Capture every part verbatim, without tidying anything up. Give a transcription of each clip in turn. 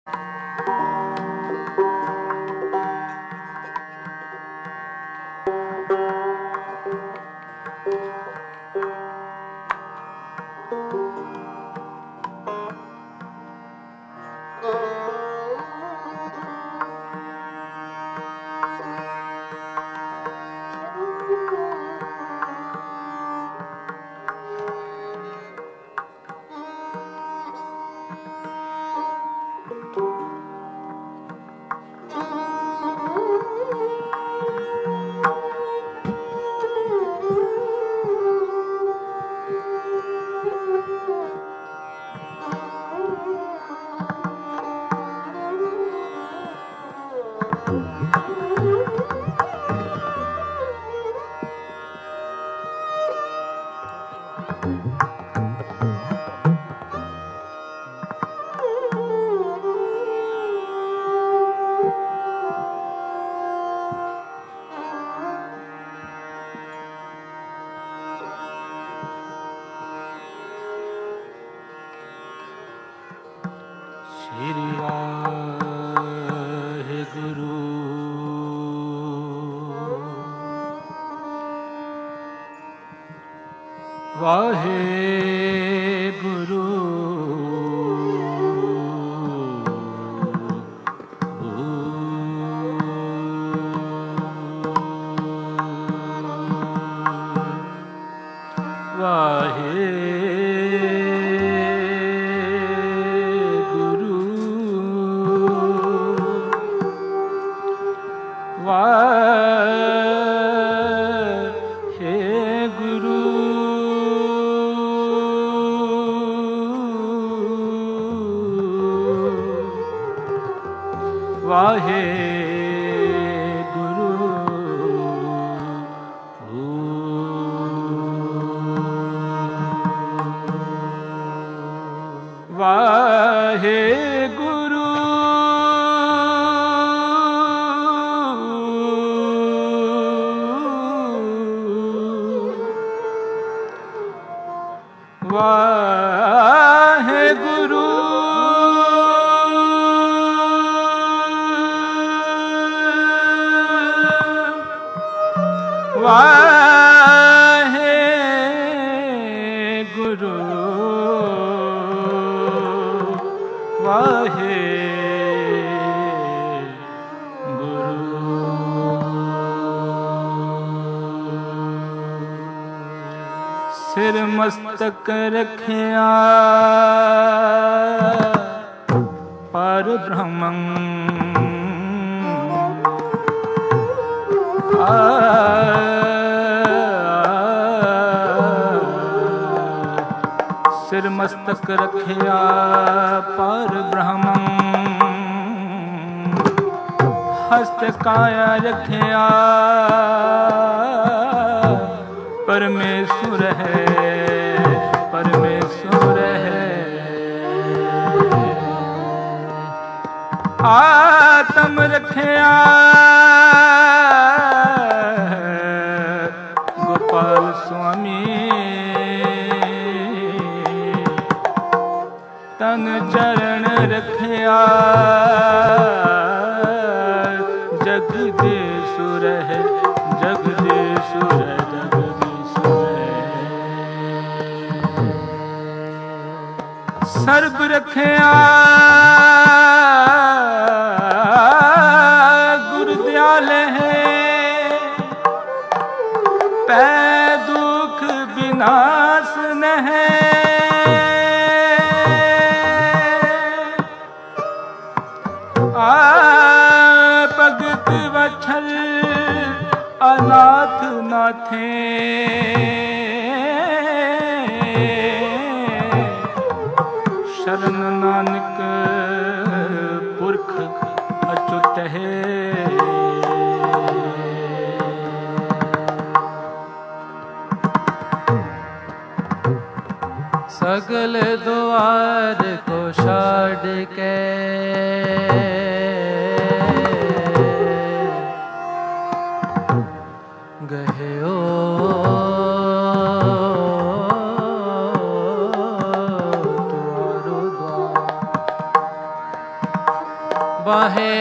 मस्तक रखिया पर ब्रह्मं सिर मस्तक रखिया पर ब्रह्मं हस्त काया रखिया परमेश्वर है परमेश्वर है आत्म रखिया गोपाल स्वामी तन चरण रखिया जगदीश्वर है जगदीश्वर है सर्ब रखिया गुरु दयाल है पै दुख विनाश न है आ भगत वत्सल अनाथ नाथे शरण नानक पुरख अच्युत है सगल द्वार को छाड़ के गए ओ बाहे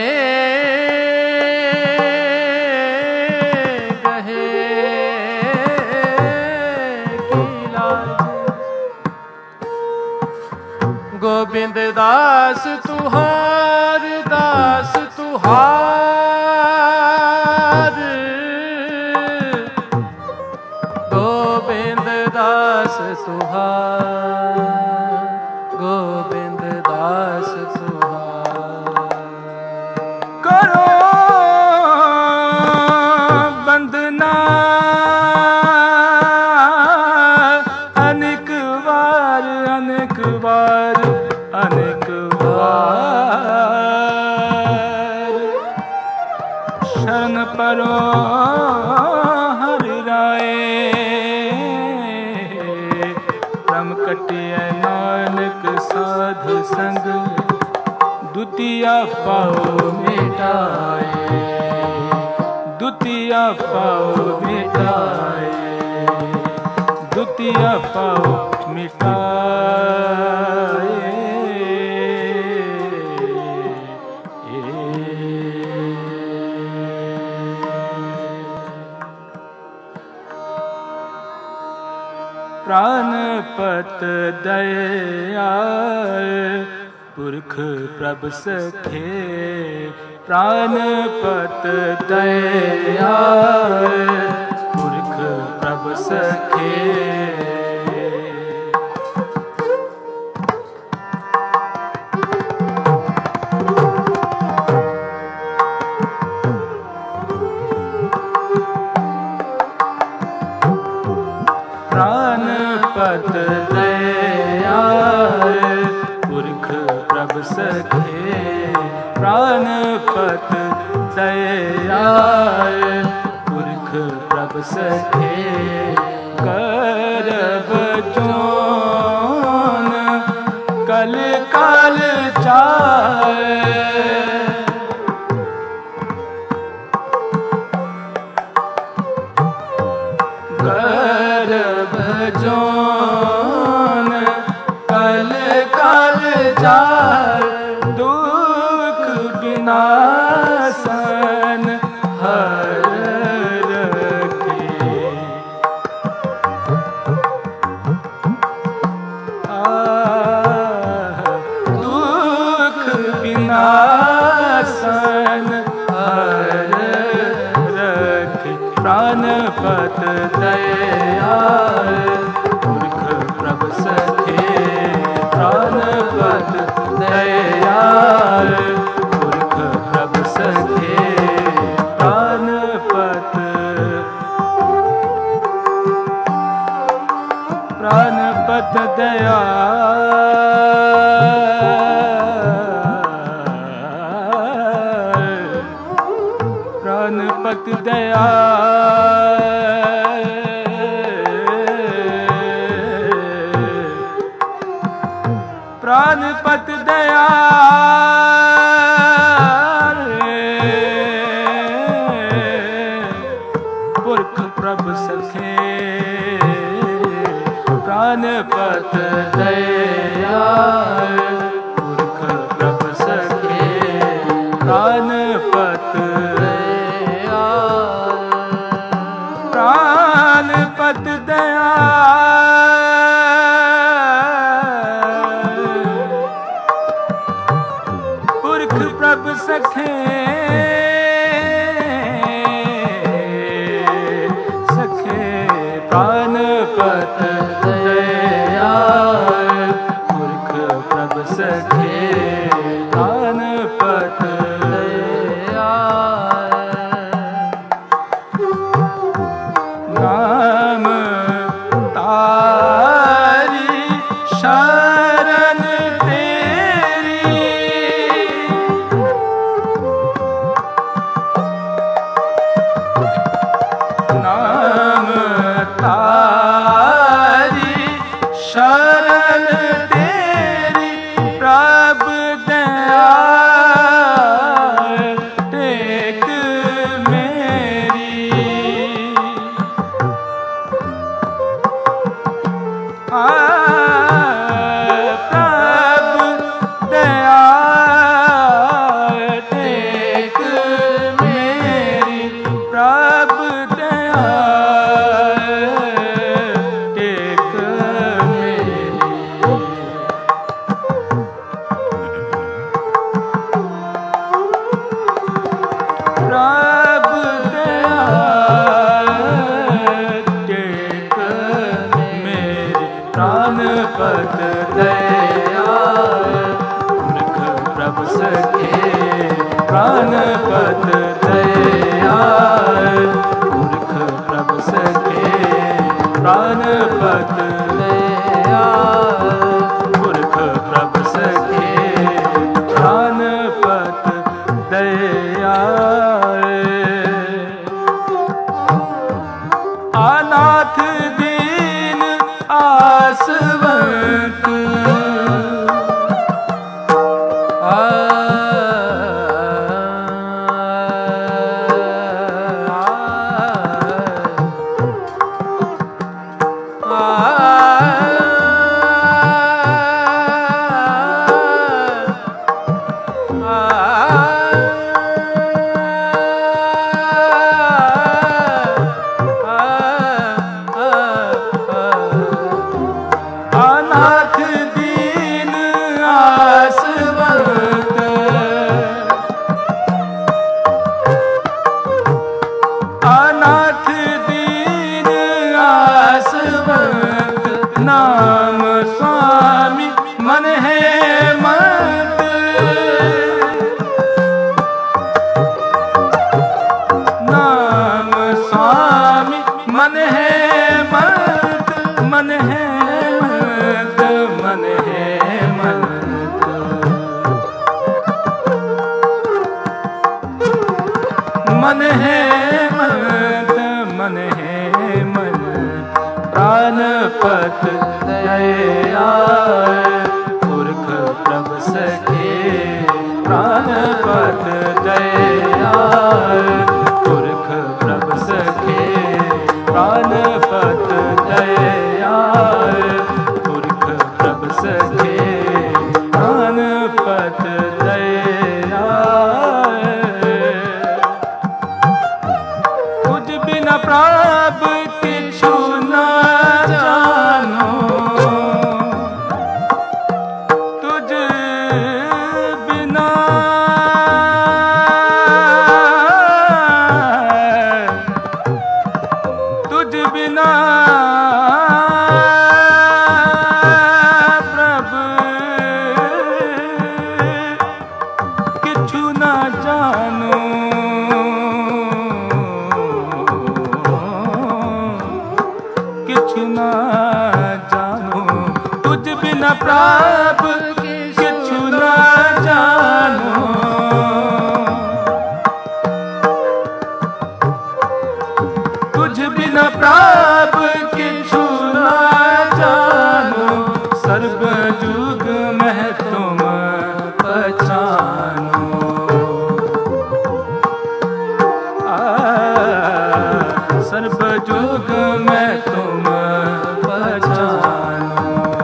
गहे की लाज। गोविंद दास तुहार दास तुहार, गोविंद दास तुहार, गोविंद दास तुहार। करो बंदना अनेक बार अनेक बार अनेक बार। शरण परो हरि राय, प्रम कटिय नानक साधु संग। दुतिया पाओ मिटाए, दुतिया पाओ मिटाए, दुतिया पाओ मिटाए। प्राणपत दयाल पुरख प्रभ सखे, प्राणपत दयाल पुरख प्रभ सखे। प्राणपत दयाल पुरख प्रभ सखे, प्राणपत दयाल पुरख प्रभ सखे। करब जोन कल काल चाय, करब जोन कल काल चाय। दुख विनाशन हर रखे, दुख विनाशन हर रखे। प्राणपत दयाल पुरख प्रभ सखे, प्राणपत दयाल पुरख प्रभ सखे। प्राणपत प्राणपत दयाल, प्राणपत दयाल, प्राणपत दयाल पुरख प्रभ सखे। प्राणपत दयाल पुरख प्रभ सखे, प्राणपत दयाल, प्राणपत दयाल पुरख प्रभ सखे। सखे प्राणपत दयाल पुरख प्रभ सखे, प्राणपत दयाल। नाम तारी शरण तेरी, प्रभु दया टेक मेरे प्राण पत दया मूर्ख प्रभु सखे प्राण पत दया मूर्ख प्रभु सखे प्राण पत दया मूर्ख प्रभु सखे प्राण पत दया अनाथ दीन आसवंत नाम स्वामी मन है मत नाम स्वामी मन है मत मन है मत मन है मत मन है मत मन है मन प्राण पत दया मूर्ख प्रभु सखे प्राण पत दया मूर्ख प्रभु सखे प्राण पत दया मूर्ख प्रभु सखे प्राण पत दया कुछ बिना प्रभु किछु न जानो तुझ बिना तुझ बिना प्रभु किछु न जानो किछु न जानो तुझ बिना प्रभु किछु न जानो तुझ बिना प्रभु किछु न जानो सर्व युग में तुम पहचानो सर्व युग में तुम पहचानो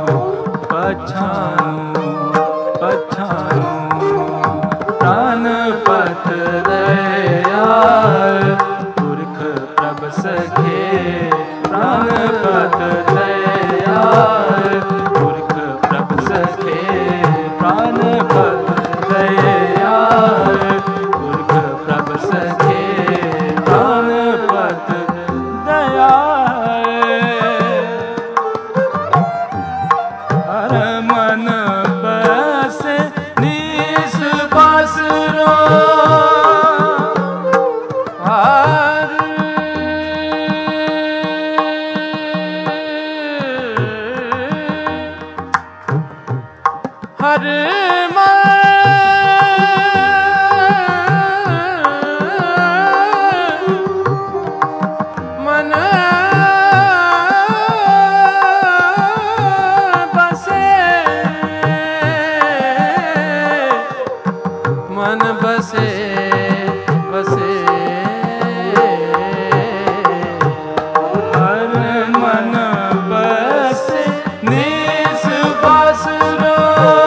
पहचानो पहचानो प्राण पत दया मूर्ख प्रभु सखे प्राण पत दया मूर्ख प्रभु सखे प्राण पत दया मूर्ख प्रभु सखे प्राण पत दया हर मन बसे निस बासरो हर हर मन बसे मन बसे बसे हर मन बसे निस बासरो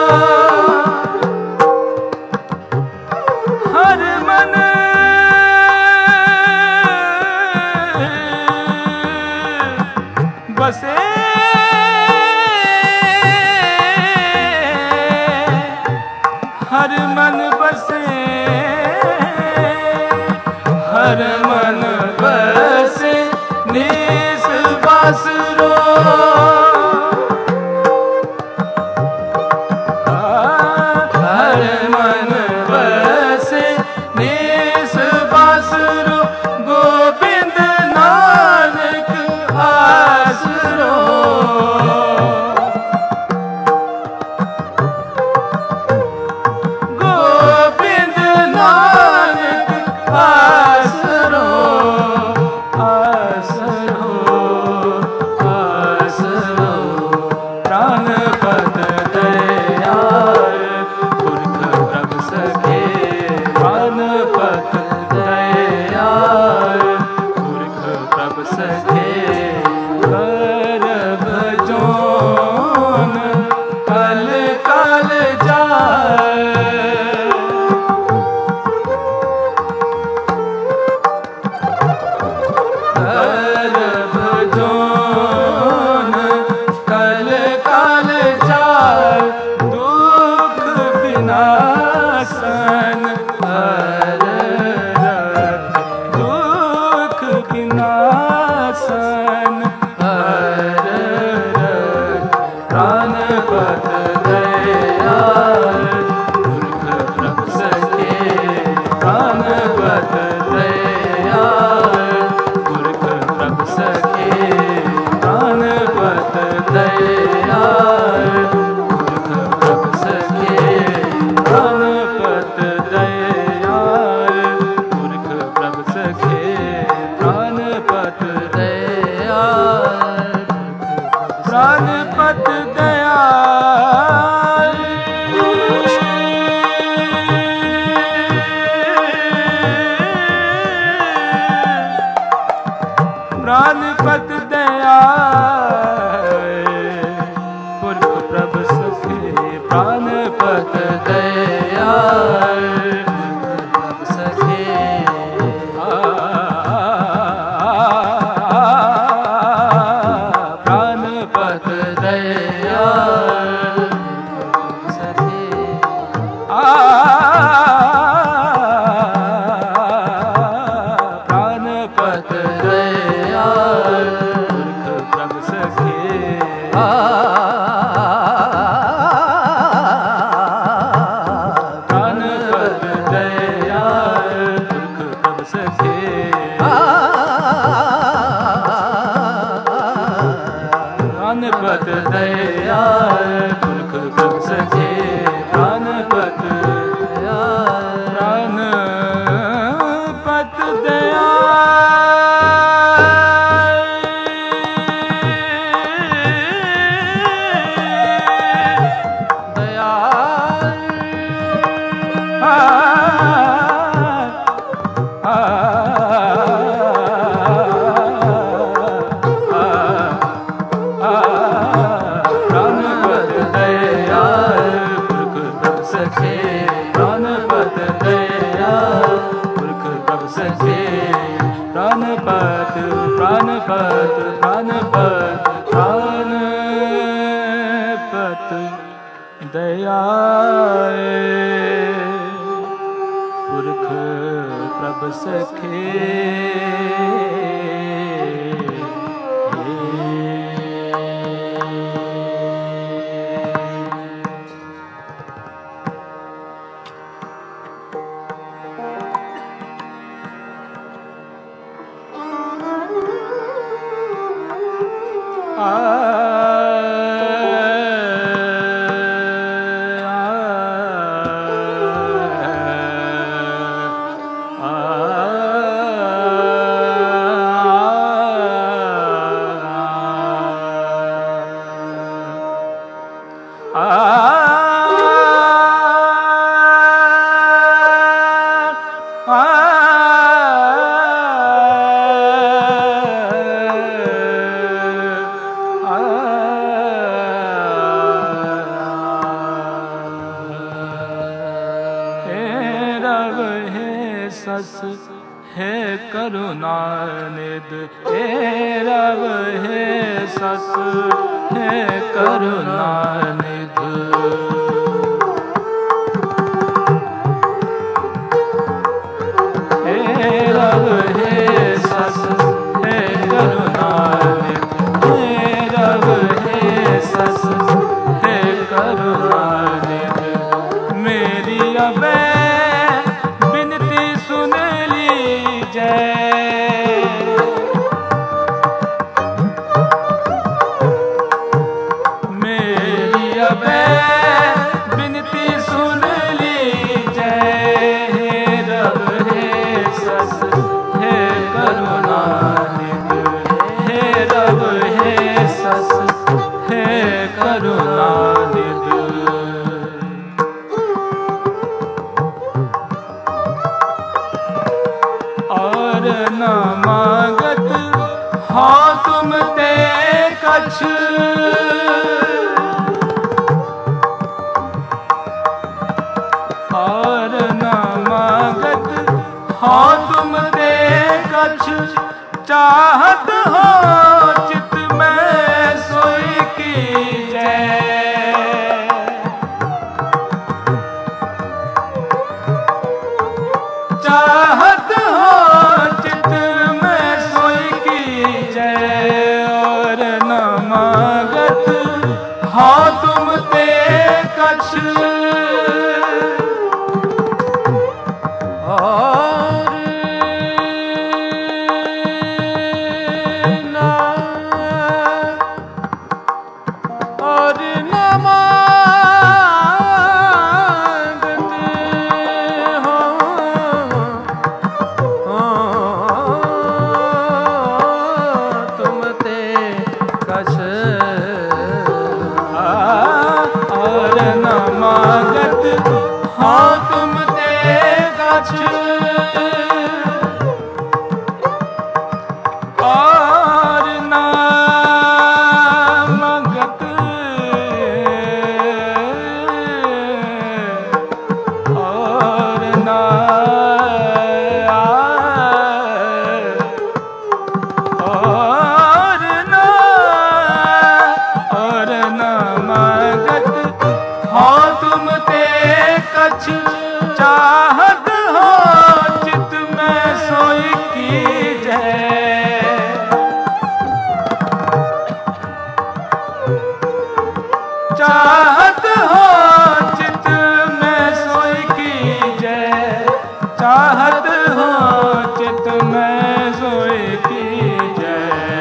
हर मन बसे हर मन बसे हर मन बसे निस बासरो हर मन बसे निस बासरो गोविंद नानक आसरो गोविंद नानक आसरो आसरो आसरो प्राणपत दयाल पुरख प्रभ सखे प्राणपत दयाल पुरख प्रभ सखे करब जोन कल कल जाए करब जोन कल कल जाए दुख विनाशन हर दुख विनाशन हर प्राणपत दयाल पुरख प्रभ सखे प्राणपत दयाल पुरख प्रभ सखे प्राणपत दयाल पुरख प्रभ सखे प्राणपत दयाल पुरख प्रभ सखे प्राणपत दयाल प्राणपत दयाल प्राणपत दयाल पुरख प्रभ सखे प्राणपत दयाल प्रभ सखे प्राणपत दयाल सखे प्राणपत दयाल पुरख प्रभ सखे प्राणपत दयाल पुरख प्रभ सखे प्राणपत दयाल पुरख प्रभ सखे प्राणपत दयाल प्राणपत प्राणपत दयाल पुरख प्रभ सखे प्राणपत दयाल पुरख प्रभ सखे प्राणपत प्राणपत प्राणपत प्राणपत दयाल पुरख प्रभ सखे हे करुणानिध हे रव हे सस हे करुणानिध हे रव कछ और न मांगत हो तुम दे कछ, चाहत हो चित में सोई कीजै। चाहत हो चित में सोई कीजै, और न मांगत हो तुम ते कछ। और ना और न मांगते हो, तुम ते कछ। और न मांगत हो तुम ते कछ, और न मांगत और न और न और न मांगत हो तुम ते कछ, चाहत हो चित में सोई कीजै। चाहत हो चित में सोई कीजै, चाहत हो चित में सोई कीजै।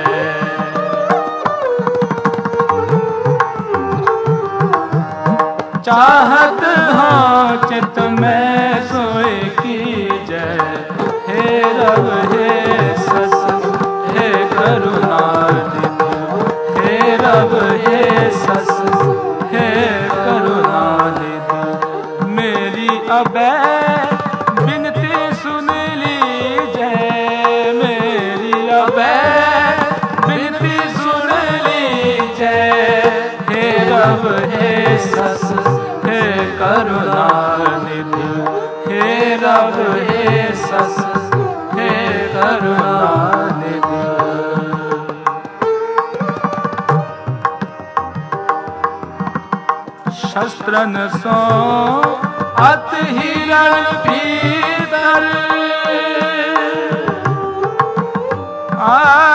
चाहत हो चित में सोई कीजै। हे रब हे सस हे करुणानिधि, हे रब हे सस हे करुणानिधि, मेरी अबै बिनती सुन लीजै। मेरी अबै बिनती सुन लीजै। हे रब हे सस हे करुणानिधि, हे रब हे सस हे करुणानिधि। शस्त्रन सो अत हिरण भीतर, आ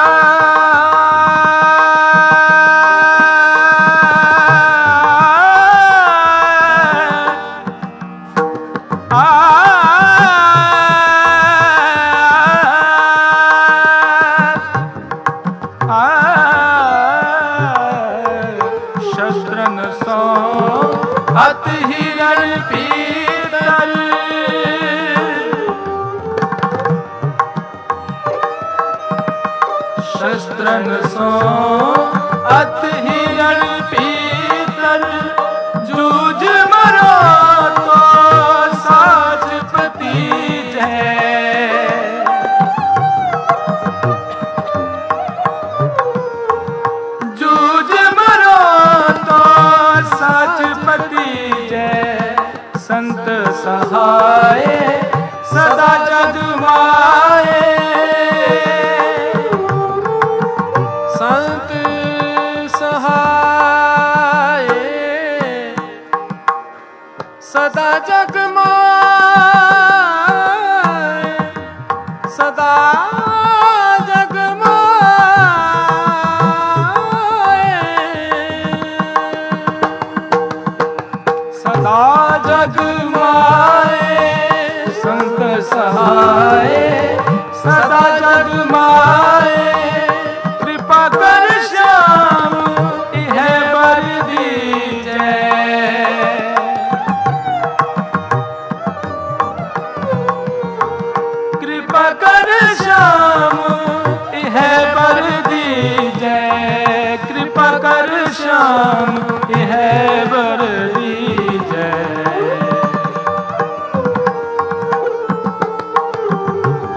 शस्त्रन सो अत हिरण भीतर, शस्त्रन सो अत हिरण भीतर, जूझ मरो तो साच पतीजै। जूझ मरो तो साच पतीजै। संत सहाय सदा जग माए, संत सहाय सदा जग माए, सदा जग माए, सदा जग माए। संत सहाय सदा जग माए, कृपा कर श्याम इह बर दीजै। कृपा कर श्याम इह बर दीजै। कृपा कर श्याम इह बर दीजै।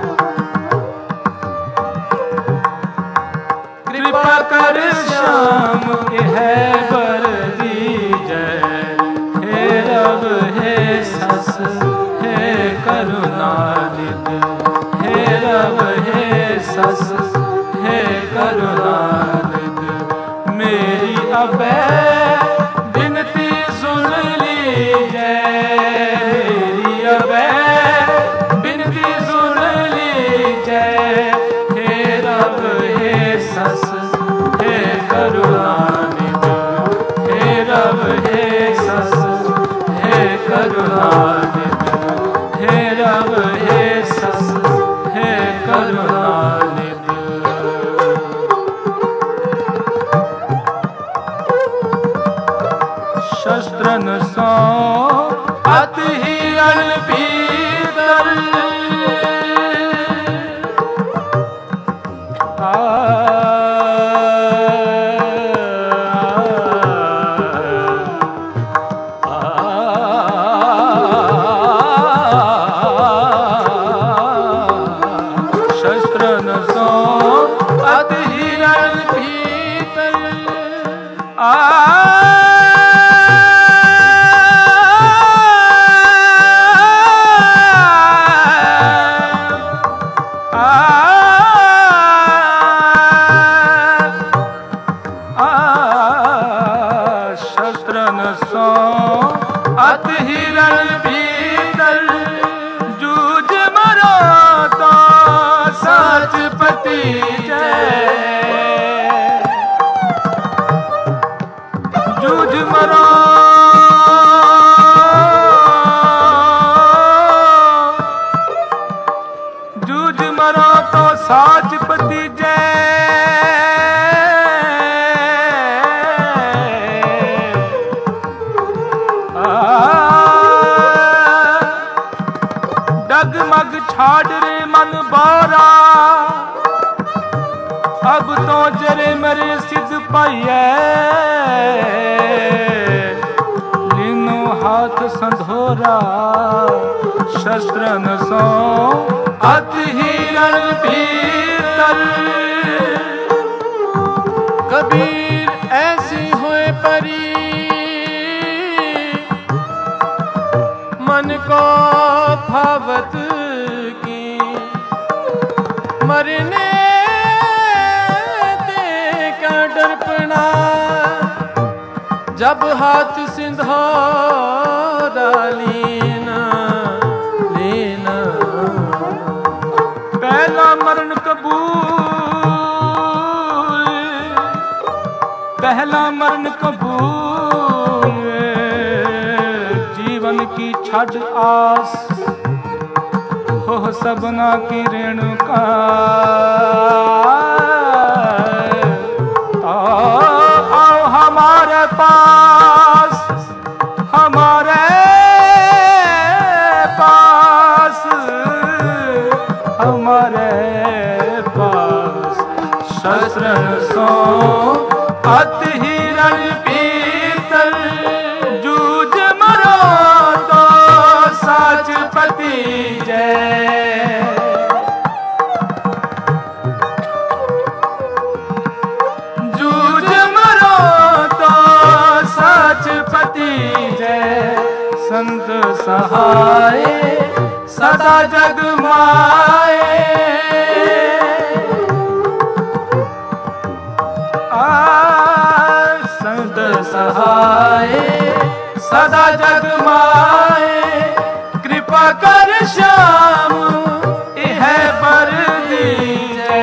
कृपा कर श्याम है बर दीजै। हे रब हे सस हे करुणा निधि, हे रब हे सस हे करुणा निधि। मेरी अबै बिनती सुन लीजै, मेरी अबै बिनती सुन लीजै। हे रब हे सस हे करुणा निधि, हे रब हे सस हे करुणा निधि, हे रब हे सस हे करुणा निधि। शस्त्रन सो अति ही अनपीतर, आ शस्त्रन सो अति ही अनपीतर, आ शस्त्रन सो अति हिरण भीतर, जूझ मरो तो साच पति जय। जूझ मरो जूझ मरो तो साच पति जय। डगमग छाड़ रे मन बारा, अब तो जरे मरे सिद्ध पाइए। लीनो हाथ संधोरा शस्त्रन सो अति हिरण भीतर। कबीर ऐसी होए परी, मन को भावत की। मरने ते का डरपना, जब हाथ सिंधो डालीना लेना। पहला मरण कबूल, पहला मरण कबूल। जीवन की छड़ आस हो सबना की रेणुका। तो आओ हमारे पास, हमारे पास, हमारे पास। शस्त्रन सो अति हिरण भीतर, जूझ मरो तो साच पति जय। जूझ मरो तो साच पति जय। संत सहाय सदा जग माए, संत सहाय सदा जग माए। कृपा कर श्याम यह बर दीजै।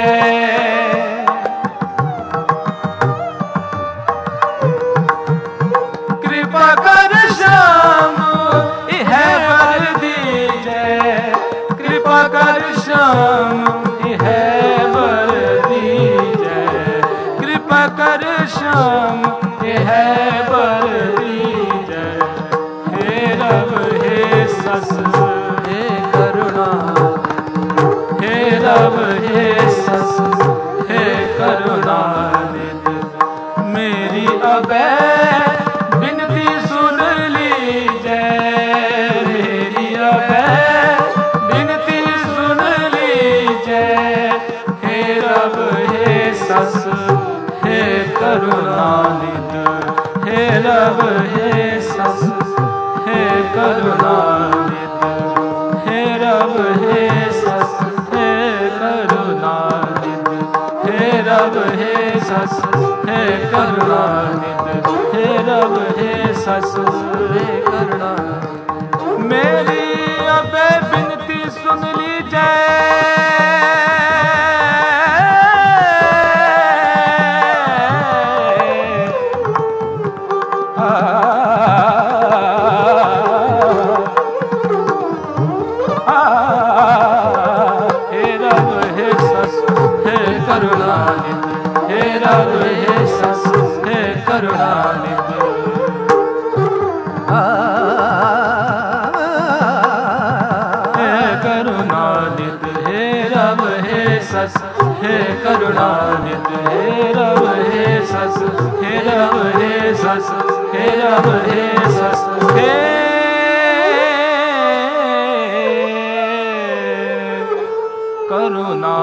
कृपा कर श्याम यह बर दीजै। कृपा कर श्याम यह बर दीजै। कृपा कर श्याम यह बर दीजै। हे रब हे सस हे करुणा, हे रब हे सस हे करुणा निधि। मेरी अबै बिनती सुन लीजै। मेरी अबै बिनती सुन लीजै। हे रब हे सस हे करुणा निधि। करुणानिध हे रब हे सस हे करुणा मेरी अबे बिनती सुन लीजिए करुणानिध हे करुणानिध हे रब हे सस हे करुणानिध हे रब हे सस हे रब हे सस हे रब हे सस हे करुणा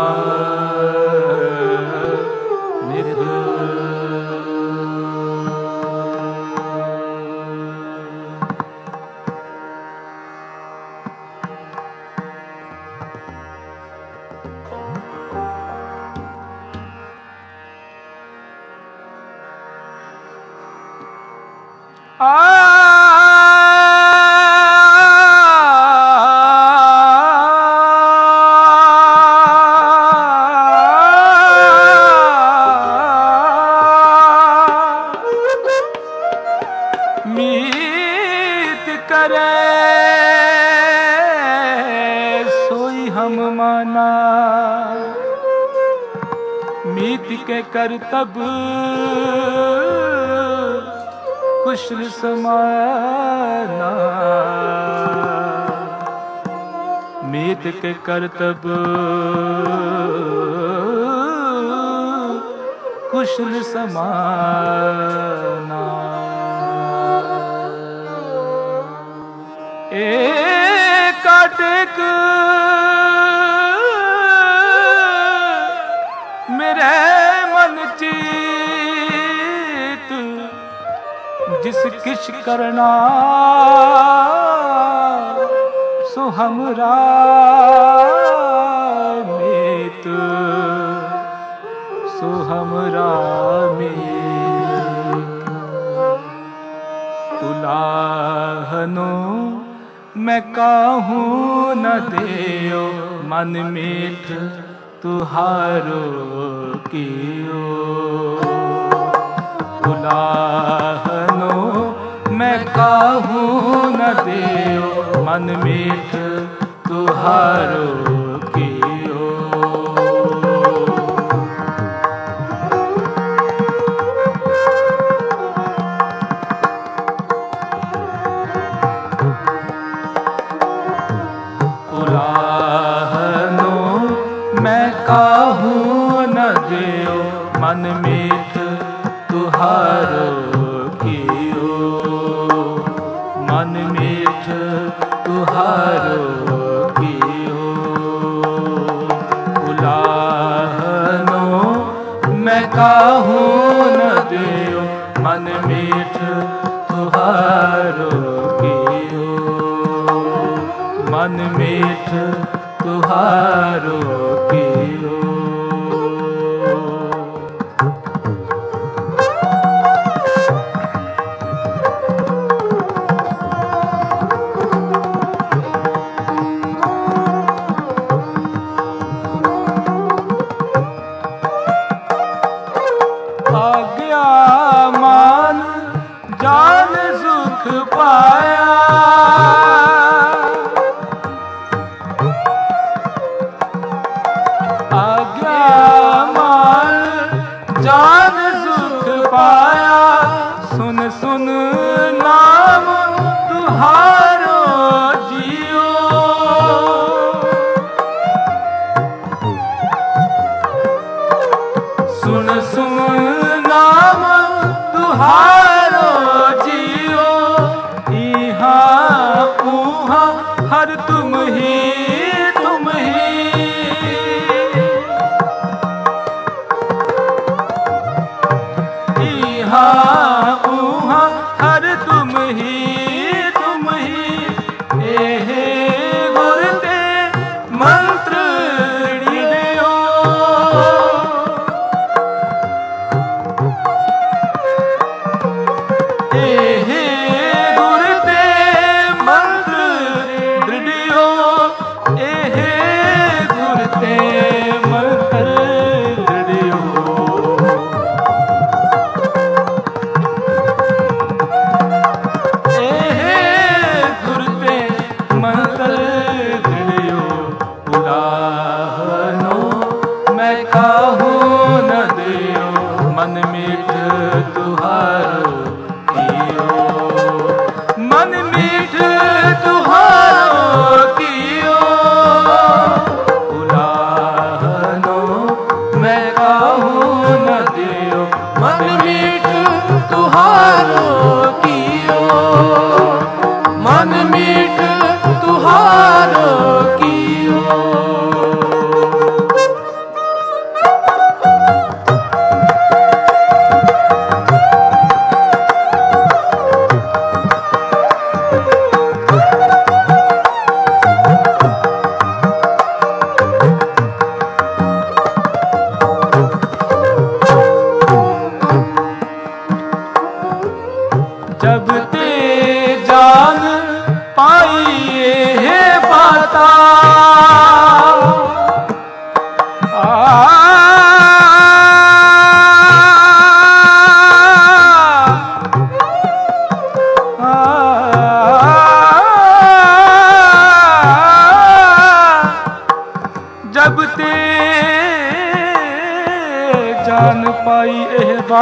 मीत करे सोई हम माना मीत के करतब कुशल समाना मीत के करतब कुशल समाना एकाटिक मेरे मन चीत जिस किश करना सो हमरा मीत सो हमरा मीत उलाहनो मैं काहूँ न देयो मन मीठ तुहारो कियो उलाहनो मैं काहूँ न देयो मन मीठ तुहारो कियो काहूँ न दियो मन मीठ तुहारो कियो मन मीठ तुहारो कियो उलाहनो मैं काहूँ न दियो मन मीठ तुहारो कियो मन मीठ तुहारो कियो आज्ञा मान जान सुख पाया आ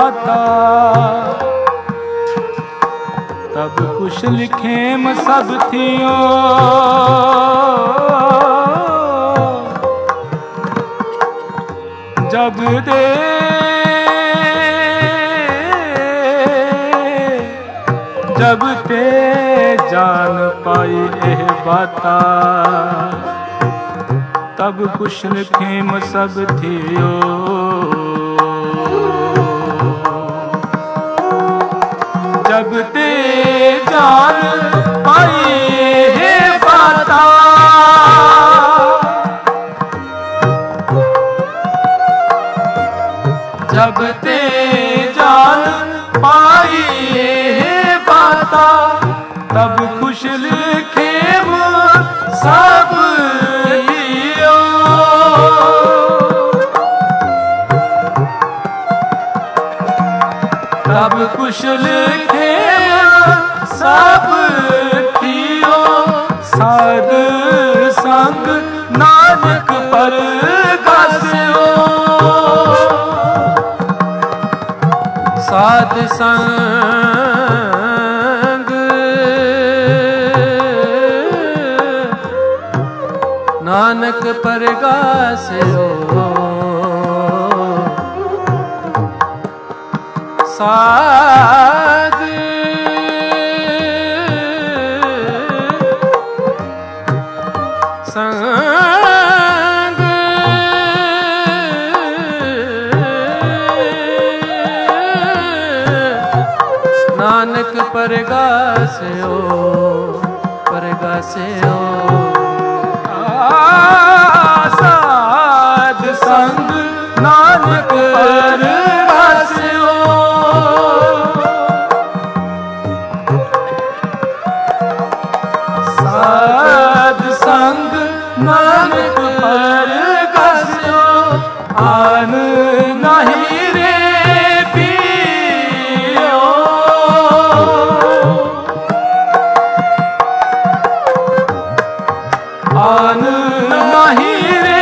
बाता। तब कुशल खेम सब थियो, जब दे जब ते जान पाई एह बाता। तब कुशल खेम सब थियो, जब ते जान पाई एह बाता। जब ते जान पाई एह बाता। तब कुशल खेम सब थियो, तब कुशल खेम सब थियो। साध संग नानक परगास्यो, साध संग नानक परगास्यो। साध संग नानक परगास्यो, परगास्यो। साध संग नानक परगास्यो, साध संग नानक परगास्यो। आन नहीं रे पियो, आन नहीं रे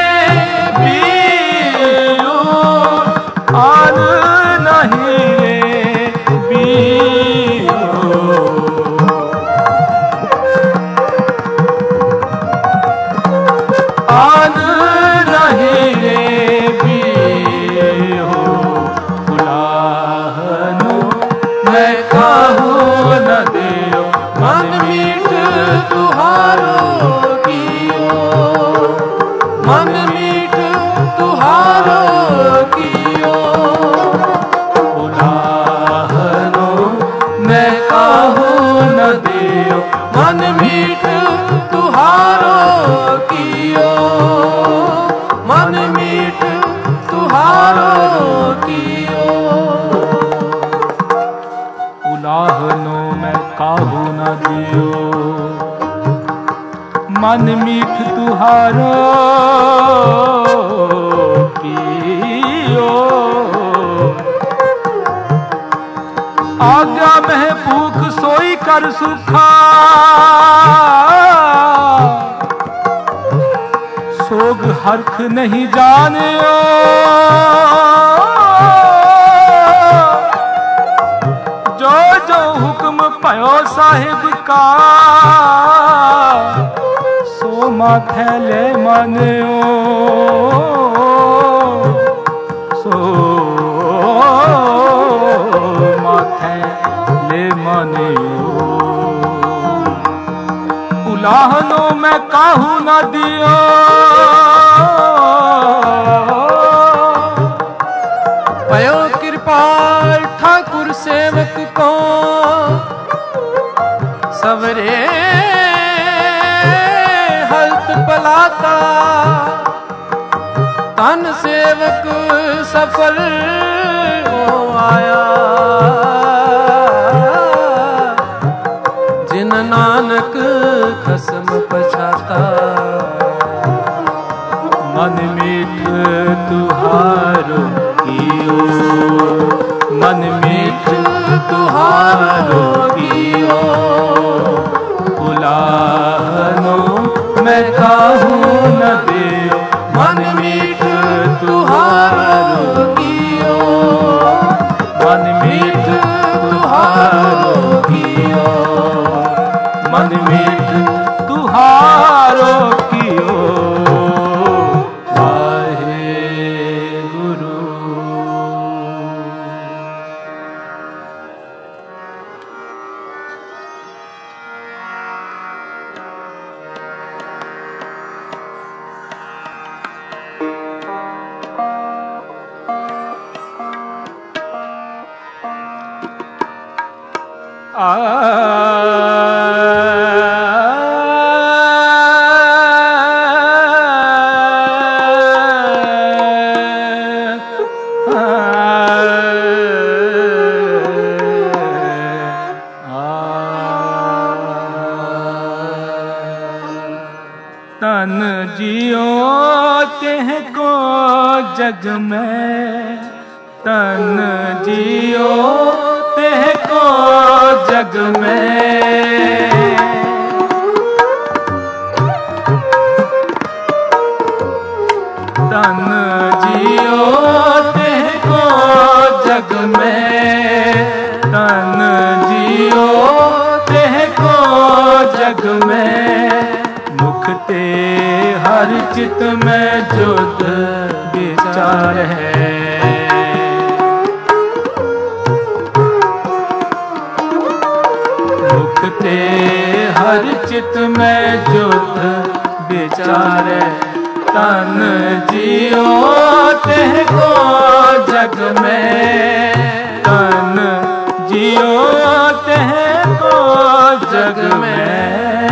पियो, आन नहीं रे पियो। आन नहीं रे पियो, उलाहनो मैं कहूँ न दियो। मन मीठ तुहारो कियो, मन मीठ तुहारो कियो। उलाहनो मैं कहूँ न दियो, मन मीठ तुहारो कियो, मन मीठ तुहारो कियो। उलाहनो मैं काहू न दियो, मन मीठ तुहारो कियो। आज्ञा में भूख सोई कर सुखा, सोग हर्ख नहीं जानियो। जो जो हुक्म पयो साहिब का, सो माथे ले मानियो, सो माथे ले मानियो। उलाहनो मैं काहू न दियो, पयो कृपाल ठाकुर सेवक को। सवरे हल्त पलाता, तन सेवक सफल हो आया। जिन नानक खसम पछाता, मन मीठ तुहारो कियो, मन मीठ तुहारो कियो। उलाहनो मैं काहू न दियो, मन मीठ तुहारो कियो, मन तेह को जग में, तन जियो तेह को जग में। तन जियो तेह को जग में, तन जियो तेह को जग में। मुख ते हर चित में जुद विचार है, मुख ते हर चित में जुद विचार है। तन जियो तेह को जग में, तन जियो तेह को जग में।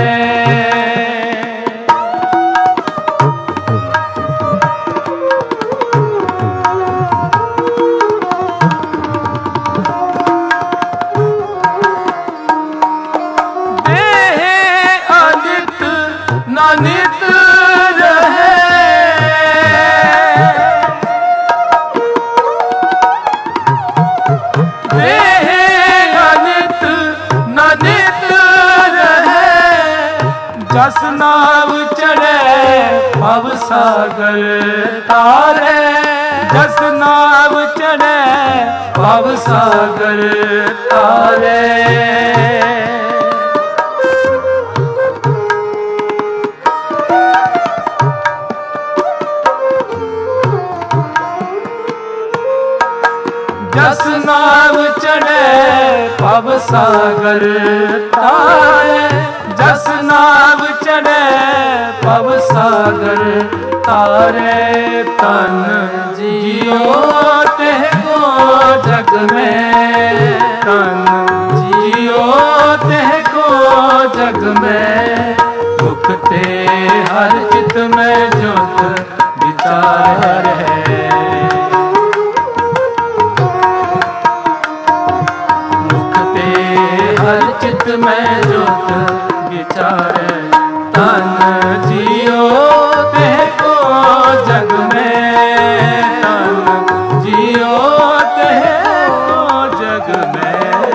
देह अनित नानित रहे, जस नाव चढ़े भव सागर तारे, जस नाव चढ़े भव सागर तारे। जस नाव चढ़े भव सागर तारे, जस नाव चढ़े भव सागर तारे। तन जियो तेह को जग में, तन जियो तेह को जग में। मुख ते हर चित में जुद विचार है, मुख ते हर चित में जुद विचार। तन जियो तेह को जग में, तन जियो तेह को जग में।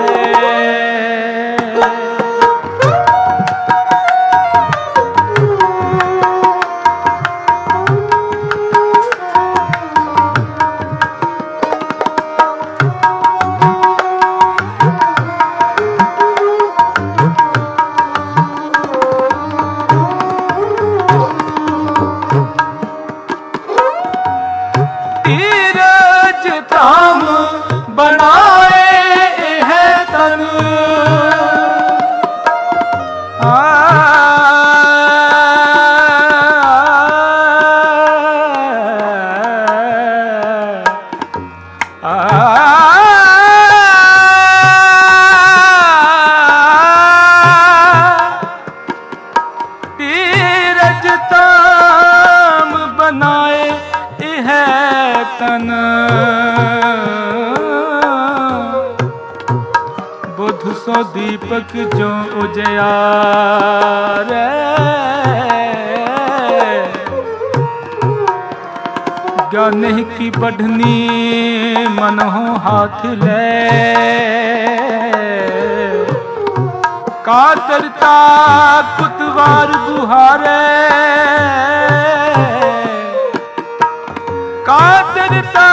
तीरज धाम बनाए है तन, आ, आ, तीरज धाम बनाए है तन। बुध सो दीपक जो उजियारे, ज्ञान की बढ़नी मन हो हाथ ले। कातरता कुतवार बुहारे, कातरता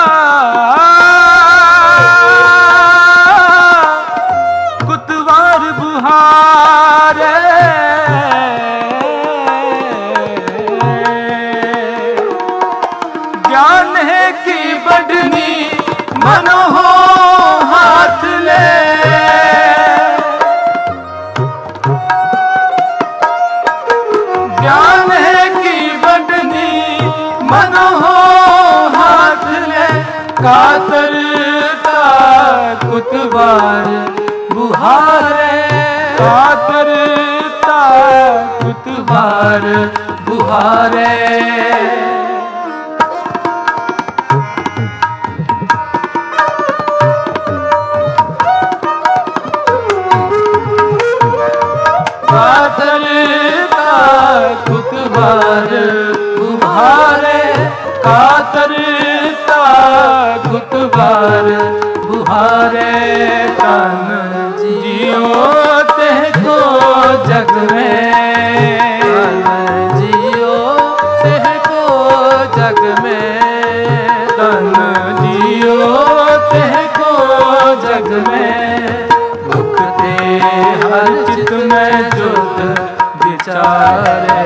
कुतवार बुहारे। ज्ञान है कि बढ़नी मन हो हाथ ले। ज्ञान है कि बढ़नी मन हो हाथ ले। कातरता कुतवार बुहारे, कातरता कुतवार बुहारे। कातरता कुतवार बुहारे। बुहारे कातरता घुट बार बुहारे तन जियो तेह को जग में तन जियो तेह को जग में तन जियो तेह को जग में मुक्ते हर चित में जुत विचारे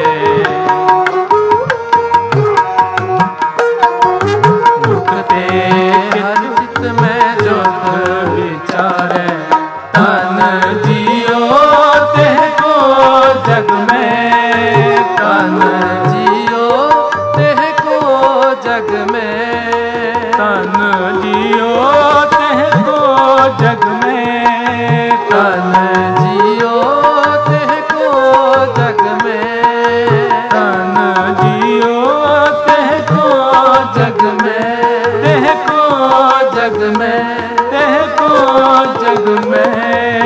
मुक्ते हर चित में जुत विचारे तन जियो तेह को जग में तन जियो तेह को जग में तन जियो तेह को जग में तन जियो तेह को जग में तन जियो तेह को जग में तेह को जग में तेह को जग में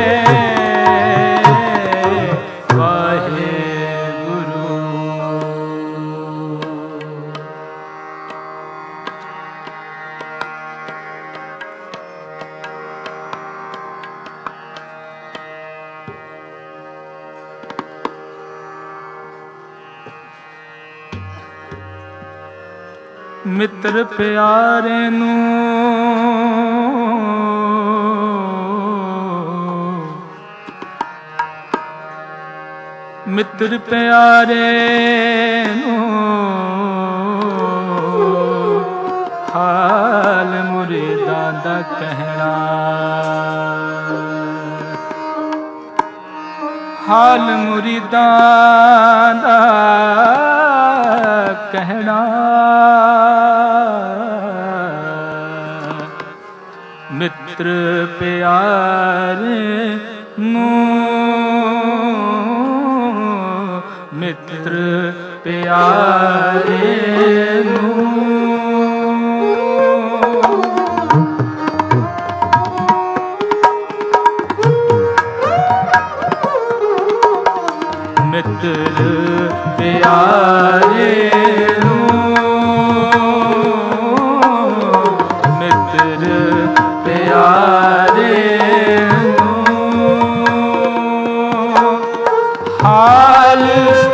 वाहे गुरु। मित्र प्यारे नू मित्र प्यारे नू हाल मुरीदां दा कहना हाल मुरीदां दा कहना मित्र प्यारे नू मित्र प्यारे नू मित्र प्यारे नू मित्र प्यारे हाल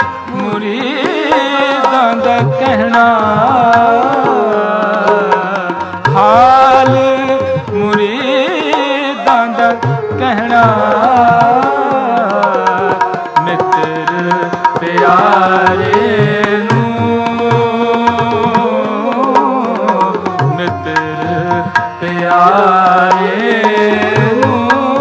मुरीदां दा कहना हाल मुरीदां दा कहना मित्र प्यारे नू मित्र प्यारे नू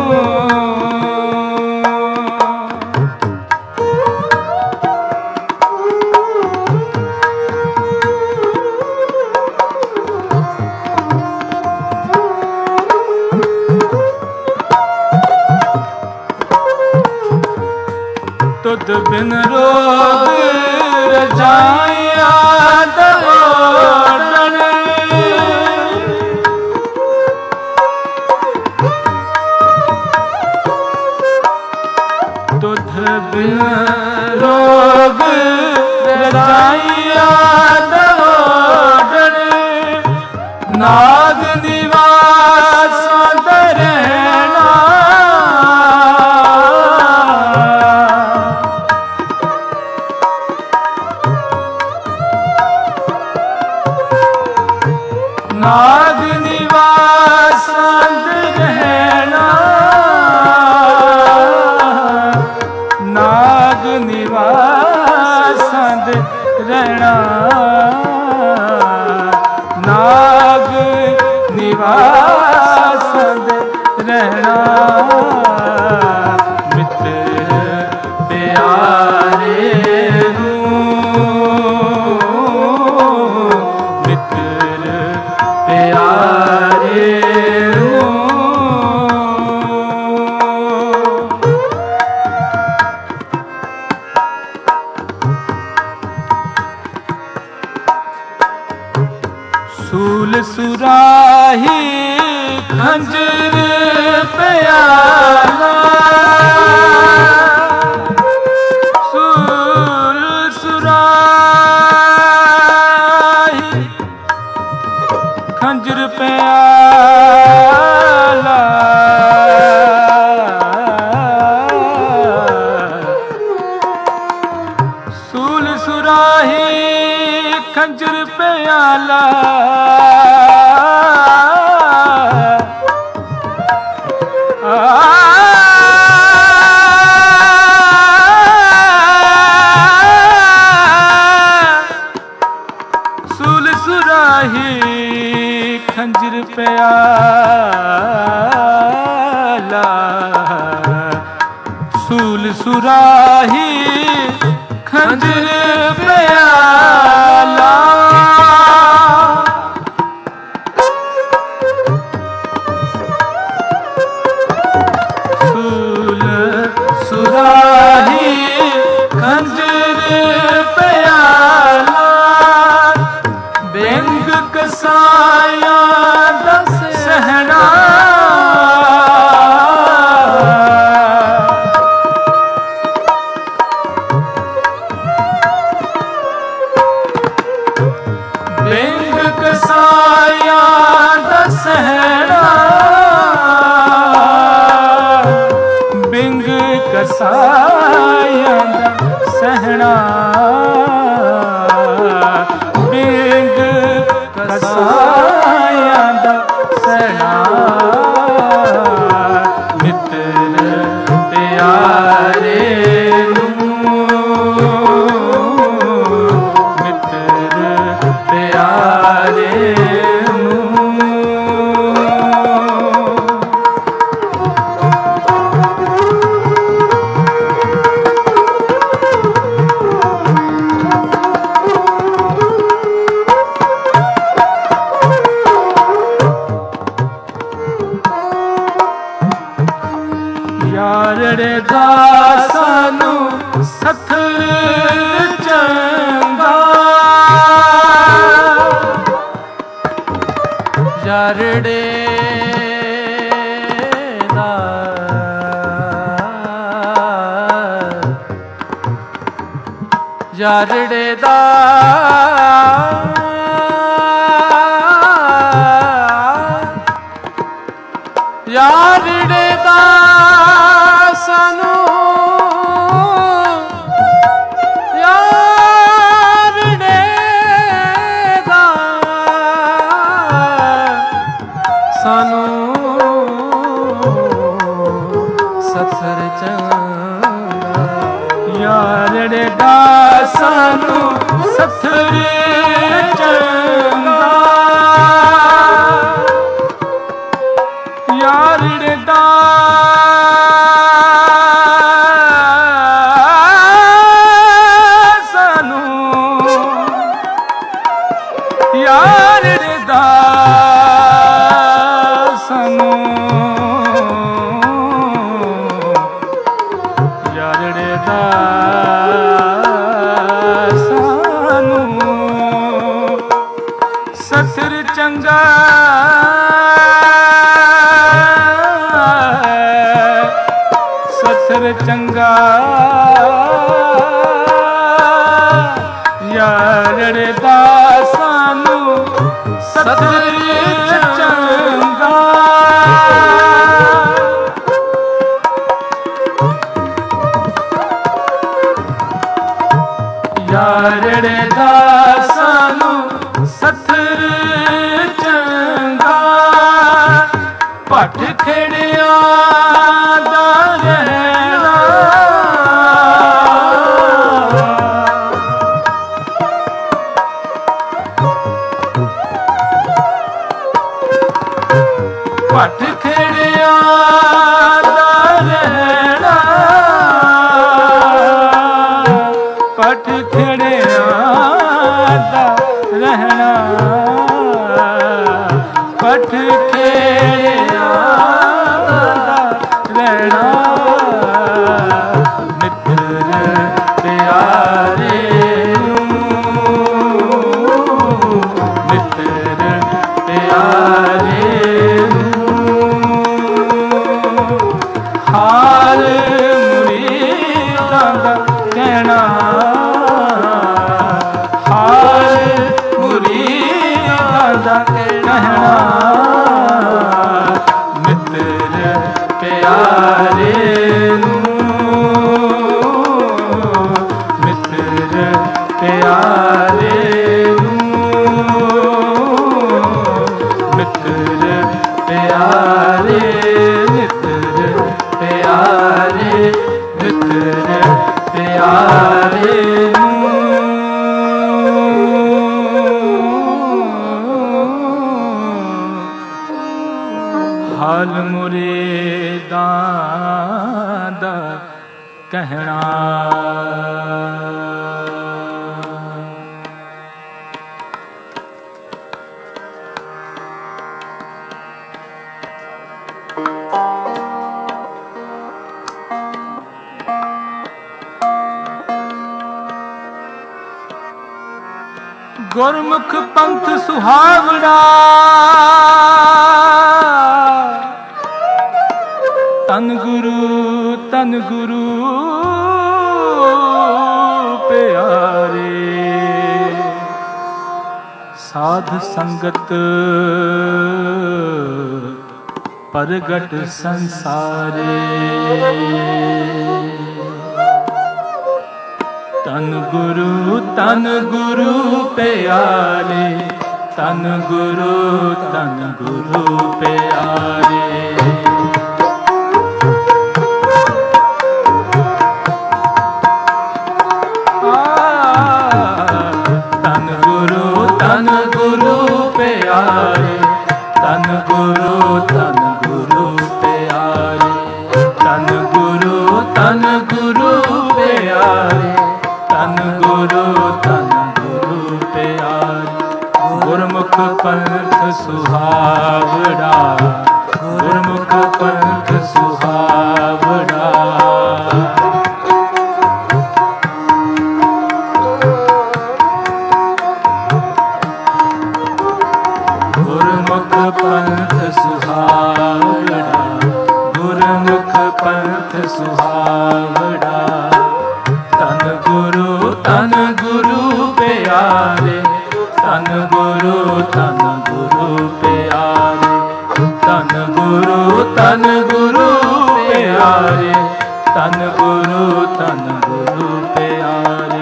तुद बिन रोग रजाइया दौड़न तुद बिन रोग रजाइया दौड़न नाग निवास रहना नाग निवास रहना नाग निवास रहना नाग निवास रहना मित्र प्यारे नू मित्र प्यारे नू सूल सुराही खंजर प्याला सूल सुराही ਖੰਜਰ ਪਿਆਲਾ ਸੂਲ ਸੁਰਾਹੀ ਖੰਜਰ ਪਿਆਲਾ ਖੰਜਰ ਪਿਆਲਾ ਸੂਲ ਸੁਰਾਹੀ ਖੰਜਰ ਪਿਆਲਾ ਸੂਲ ਸੁਰਾਹੀ ਖੰਜਰ ਪਿਆਲਾ ਬਿੰਗ ਕਸਾਇਆ ਸਹਿਣਾ ਬਿੰਗ ਕਸਾਇਆ ਦਾ ਸਹਿਣਾ ਬਿੰਗ ਕਸਾਇਆ ਦਾ ਸਹਿਣਾ ਬਿੰਗ ਕਸਾਇਆ ਦਾ ਸਹਿਣਾ ਮਿੱਤਰ ਪਿਆਰੇ ਨੂੰ ਮਿੱਤਰ ਪਿਆਰੇ ਨੂੰ ਯਾਰੜੇ ਦਾਸਾਂ ਨੂੰ ਸਥਰ ਚੰਗਾ ਯਾਰੜੇ ਦਾ ਯਾਰੜੇ ਦਾ ਯਾਰੜੇ ਦਾ ਸਾਨੂੰ ਯਾਰੜੇ ਦਾ ਸਾਨੂੰ ਸਥਰ ਚੰਗਾ ਯਾਰੜੇ ਦਾ ਸਾਨੂੰ ਸਥਰ ਚੰਗਾ ਯਾਰੜੇ ਦਾ ਯਾਰੜੇ ਦਾ ਸਾਨੂੰ ਯਾਰੜੇ ਦਾ ਸਾਨੂੰ ਸਥਰ ਚੰਗਾ ਸਥਰ ਚੰਗਾ ਯਾਰੜੇ ਦਾ ਸਾਨੂੰ ਸਥਰ ਚੰਗਾ ਯਾਰੜੇ ਦਾ ਸਾਨੂੰ ਸਥਰ ਚੰਗਾ ਭੱਠ ਖੇੜਿਆਂ ਦਾ ਰਹਿਣਾ ਭੱਠ ਖੇੜਿਆਂ ਦਾ ਰਹਿਣਾ ਭੱਠ ਖੇੜਿਆਂ ਦਾ ਰਹਿਣਾ ਭੱਠ ਖੇੜਿਆਂ ਦਾ ਰਹਿਣਾ ਮਿੱਤਰ ਪਿਆਰੇ ਨੂੰ ਮਿੱਤਰ ਪਿਆਰੇ ਹਾਲ ਮੁਰੀਦਾਂ ਦਾ ਕਹਿਣਾ ਹਾਲ ਮੁਰੀਦਾਂ दा कहना मित्र प्यारे मित्र प्यारे मित्र प्यारे मित्र प्यारे मित्र प्यारे हाल मुरे दादा कहना गुरमुख पंथ सुहावड़ा तन गुरु तन गुरु प्यारे साध संगत परगट संसारे तन गुरु तन गुरु प्यारे तन गुरु तन गुरु प्यारे तन गुरु तन गुरु प्यारे तन गुरु तन गुरु प्यारे तन गुरु तन गुरु प्यारे तन गुरु तन गुरु प्यारे गुरमुख पंथ सुहावड़ा गुरमुख पंथ सुहावड़ा गुरमुख पंथ सुहावड़ा गुरमुख पंथ सुहावड़ा तन गुरु तन गुरु प्यारे तन गुरु तन गुरु प्यारे तन गुरु तन गुरु प्यारे तन गुरु तन गुरु प्यारे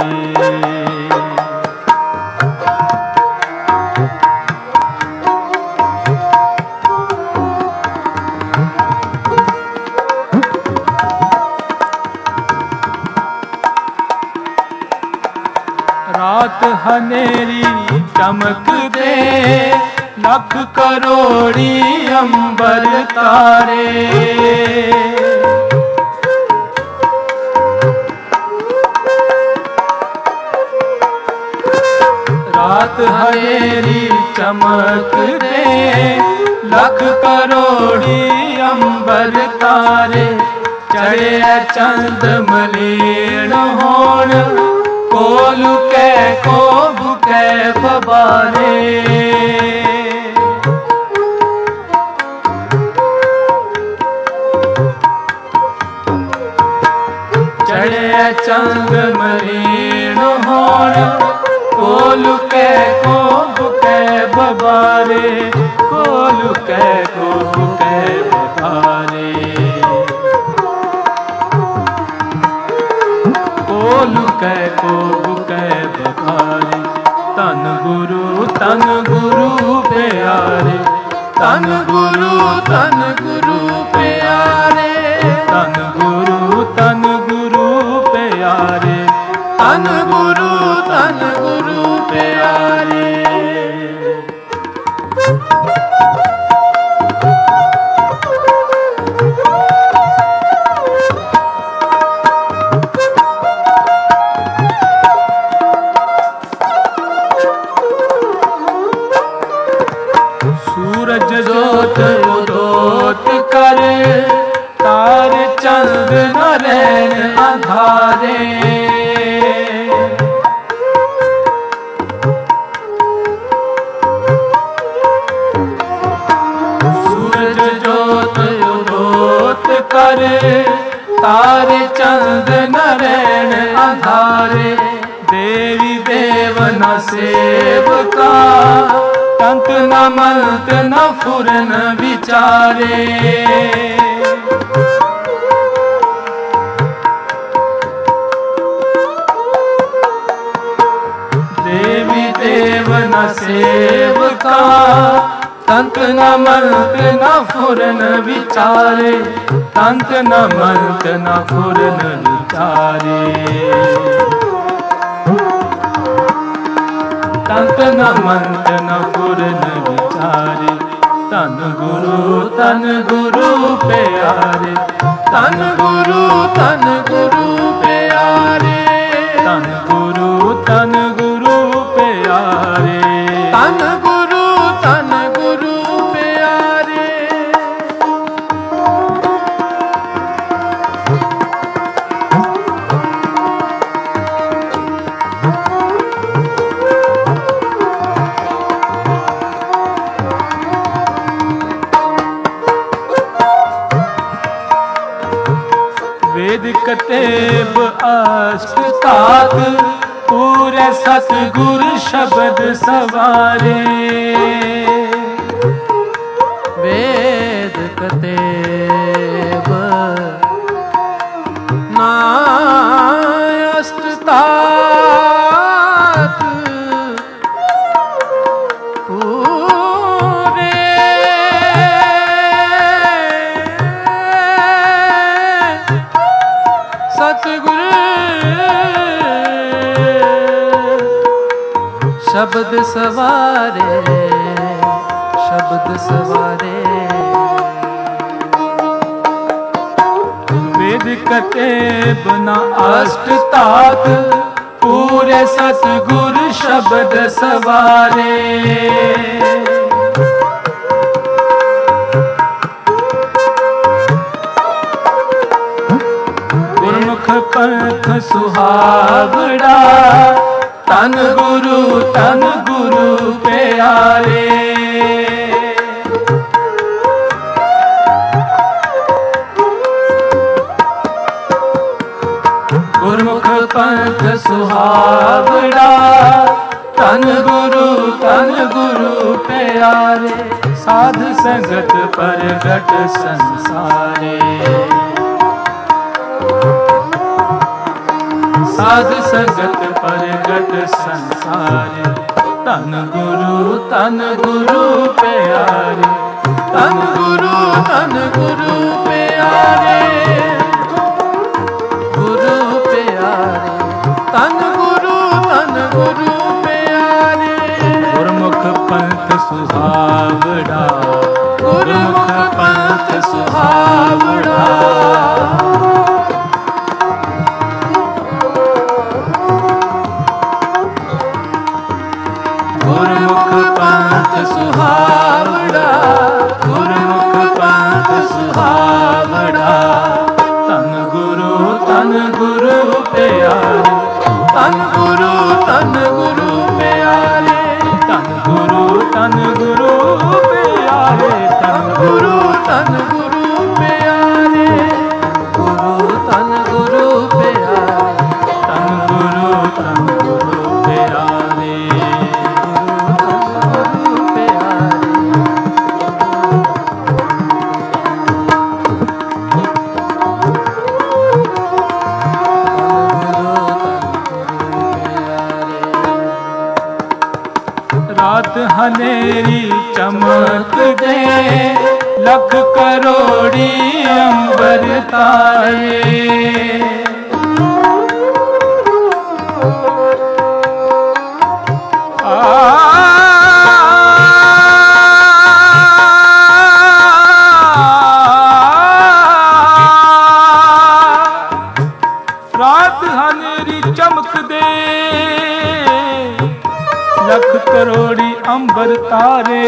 रात हनेरी चमक दे लख करोड़ी अंबर तारे रात हनेरी चमक दे लख करोड़ी अंबर तारे चढ़े चंद मलीन होण कोलु कै को बुकै बबारे चढ़े चंद मरीन होण कोलु कै को बुकै बबारे कोलु कै को बुकै बबारे कोलु कै को बुकै बबारे तन गुरु तन गुरु प्यारे तन गुरु तन गुरु प्यारे तन गुरु तन गुरु प्यारे तन गुरु तन गुरु प्यारे सूरज जोत उदोत करे तार चंद नरैन आधारे सूरज जोत उदोत करे तार चंद नरैन आधारे देवी देवना सेवका तंत न मलत न फुरन विचारे। देवी देव न सेवका तंत न मलत न फुरन विचारे। तंत न मलत न फुरन विचारे। तंत न मलत न फुरन विचारे। तन गुरु तन गुरु प्यारे। तन गुरु तन गुरु प्यारे। तन गुरु तन गुरु प्यारे। तन गुरु तन गुरु प्यारे। वेद कतेब अष्टतात पूरे सतगुर शब्द सवारे। वेद कतेब ना अष्टतात पूरे सतगुर शब्द सवारे। शब्द सवारे। वेद कतेब न अष्टतात पूरे सतगुर शब्द सवारे। गुरमुख पंथ सुहावड़ा तन गुरु तन गुरु प्यारे। गुरमुख पंथ सुहावड़ा तन गुरु तन गुरु प्यारे। साध संगत परगट संसारे। साध संगत परगट संसारे। तन गुरु तन गुरु प्यारे। तन गुरु तन गुरु प्यारे। गुरु प्यारे। तन गुरु तन गुरु प्यारे। गुरमुख पंथ सुहावड़ा। गुरमुख पंथ सुहावड़ा। गुरमुख पंथ सुहावड़ा। गुरमुख पंथ सुहावड़ा। तन गुरु तन गुरु प्यारे। तन गुरु तन गुरु प्यारे। तन गुरु तन गुरु प्यारे। तन गुरु तन गुरु प्यारे। गुरु तन गुरु प्यारे। तन गुरु तन गुरु प्यारे। रात हनेरी चमक दे लख करोड़ी अंबर तारे। रात हनेरी चमक दे लख करोड़ी अंबर तारे।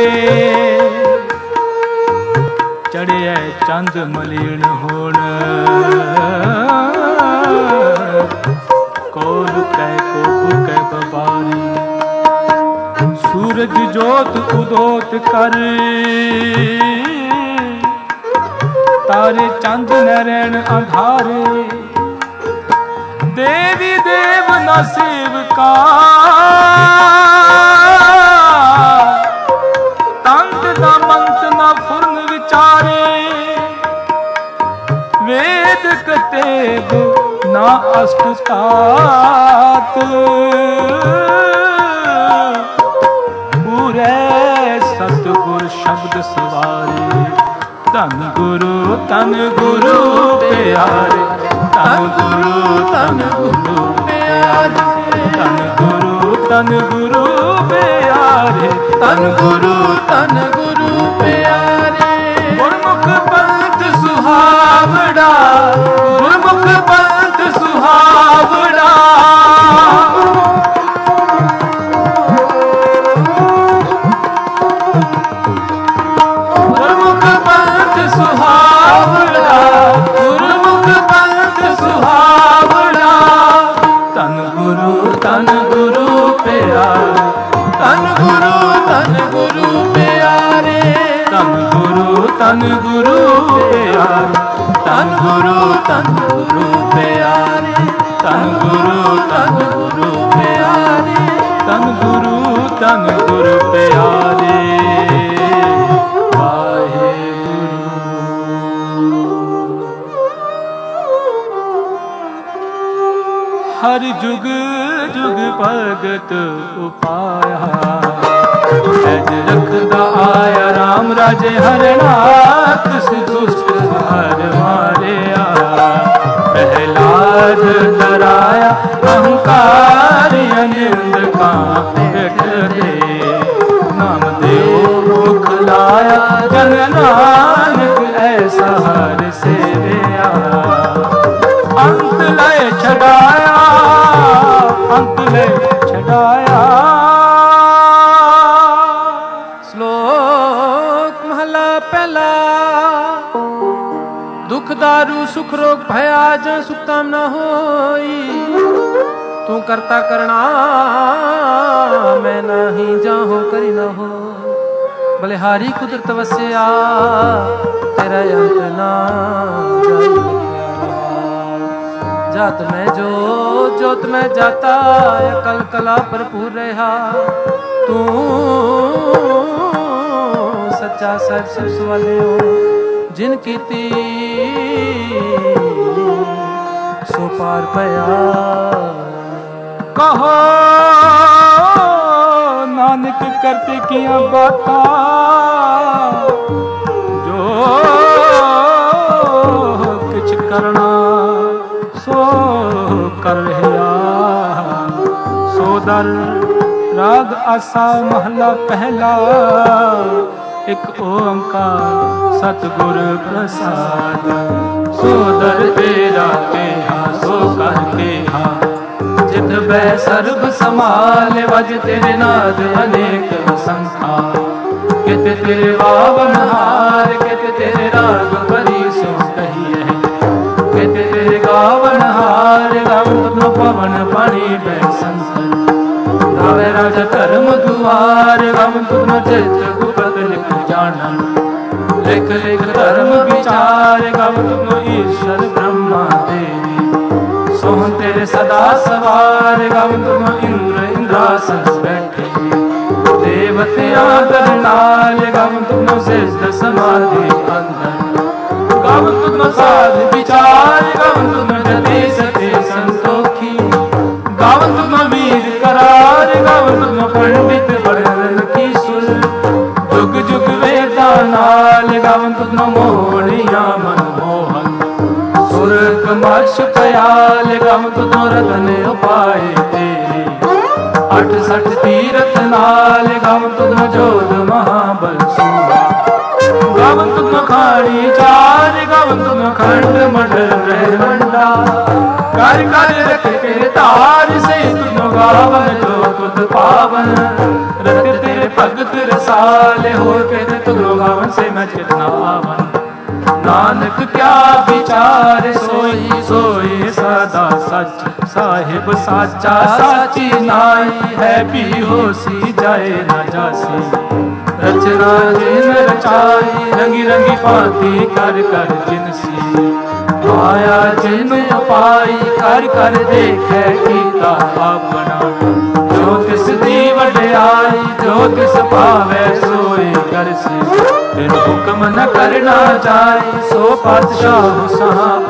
चढ़िया चंद मलीन होण कोल कै कोप कै बबारी। सूरज जोत उदोत कर तारे चंद नैन अंधारे। देवी देव न सेवका ਅਸ਼ਟ ਤਾਤ ਪੂਰੇ ਸਤਿਗੁਰ ਸ਼ਬਦ ਸਵਾਰੇ ਧੰਨ ਗੁਰੂ ਧੰਨ ਗੁਰੂ ਪਿਆਰੇ ਧੰਨ ਗੁਰੂ ਧੰਨ ਗੁਰੂ ਪਿਆਰੇ ਧੰਨ ਗੁਰੂ ਧੰਨ ਗੁਰੂ ਪਿਆਰੇ ਧੰਨ ਗੁਰੂ ਧੰਨ ਗੁਰੂ ਪਿਆਰੇ ਗੁਰਮੁਖ ਪੰਥ ਸੁਹਾਵੜਾ ਗੁਰਮੁਖ ਪੰਥ ਸੁਹਾਵੜਾ ਗੁਰਮੁਖ ਪੰਥ ਸੁਹਾਵੜਾ ਗੁਰਮੁਖ ਪੰਥ ਸੁਹਾਵੜਾ ਧੰਨ ਗੁਰੂ ਧੰਨ ਗੁਰੂ ਪਿਆਰੇ ਧੰਨ ਗੁਰੂ ਧੰਨ ਗੁਰੂ ਪਿਆਰੇ ਧੰਨ ਗੁਰੂ ਧੰਨ ਗੁਰੂ ਪਿਆਰੇ ਧੰਨ ਗੁਰੂ ਧੰਨ ਗੁਰੂ ਪਿਆਰੇ ਧੰਨ ਗੁਰੂ ਧੰਨ ਗੁਰੂ ਪਿਆਰੇ ਧੰਨ ਗੁਰੂ ਧੰਨ ਗੁਰੂ ਪਿਆਰੇ ਹਰ ਜੁਗ ਜੁਗ ਭਗਤ ਉਪਾਇਆ ਐਜ ਰਖਦਾ ਆਇਆ ਰਾਮ ਰਾਜੇ ਹਰਨਾਥ ਸਿ ਦੁਸ਼ਟ ਹਰ ਮਾਰਿਆ ਪਹਿਲਾਦ ਡਰਾਇਆ ਅਹੰਕਾਰੀ ਅਨਿੰਦ ਕਾਪਿਟ ਦੇ ਨਾਮ ਦੇਵ ਮੁਖ ਲਾਇਆ ਜਨ ਨਾਨਕ ਐਸਾ ਹਰ ਸੇਵਿਆ ਅੰਤ ਲੈ ਛਡਾਇਆ ਅੰਤ ਲੈ ਛਡਾਇਆ ਸ਼ਲੋਕ ਮਹਲਾ ਪਹਿਲਾ ਦੁਖ ਦਾਰੂ ਸੁਖ ਰੋਗ ਭਇਆ ਜਾਂ ਸੁਖਤਾਮ ਨਾ ਹੋਈ ਤੂੰ ਕਰਤਾ ਕਰਣਾ ਮੈਂ ਨਹੀਂ ਜਾਹੋ ਕਰੀ ਨਾ ਹੋ ਬਲਿਹਾਰੀ ਕੁਦਰਤ ਵਸਿਆ ਤੇਰਾ ਅੰਤ ਨਾ ਜਾਈ जात में जो जोत में जाता अकल कला भरपूर रहा तू सच्चा सच सबस वाले हो जिन कीती सो पार पया कहो नानक करते किया बाता जो किछ करना सो कर रहा सोदर राग आसा महला पहला एक ओंकार सतगुर प्रसाद सोदर तेरा केहा सो कर केहा जित बै सर्ब समाल वज तेरे नाद अनेक संखा कित तेरे वावन हार कित तेरे राग बरी सो कही है कित तेरे गावन हार गावन पवन पानी बै संसर गावे राजा धर्म दुआर गावन तुम चित गुप्त लिख जानन लिख लिख धर्म विचार गावन तुम ईश्वर ब्रह्मा देवी सोहन तेरे सदा सवार गावन तुम इंद्र इंद्रासन बैठे देवतियां करनाल गावन तुम सिद्ध समाधि अंदर गावन तुम साध विचार गावन तुम जति सती संतोखी गावन तुम वीर करार गावन तुम पंडित वर्णन की सुर जुग जुग वेदा नाल गावन तुम मोहनिया मनमोहन सुर कमश पयाल गावन तुम रतन उपाय तेरे अठ सठ तीरथ नाल गावन तुम जोध महाबल सूरा गावन तुम खाड़ी चार गावन तुम खंड मंडल ब्रह्मंडा कर कर रख के तार से तुम गावन जो तुद पावन रत तेरे भगत रसाले हो के तुम गावन से मैं चितना आवन नानक क्या विचार सोई सोई सदा सच साहिब साचा साची नाई है भी होसी जाए ना जासी रचना जिन रचाई रंगी रंगी भांति कर कर जिनसी माया जिन उपाई कर कर देखे कीता अपना जो तिस दी वड्याई जो तिस पावे सोई करसी बिन हुक्म न करना चाही सो पातशाह सहा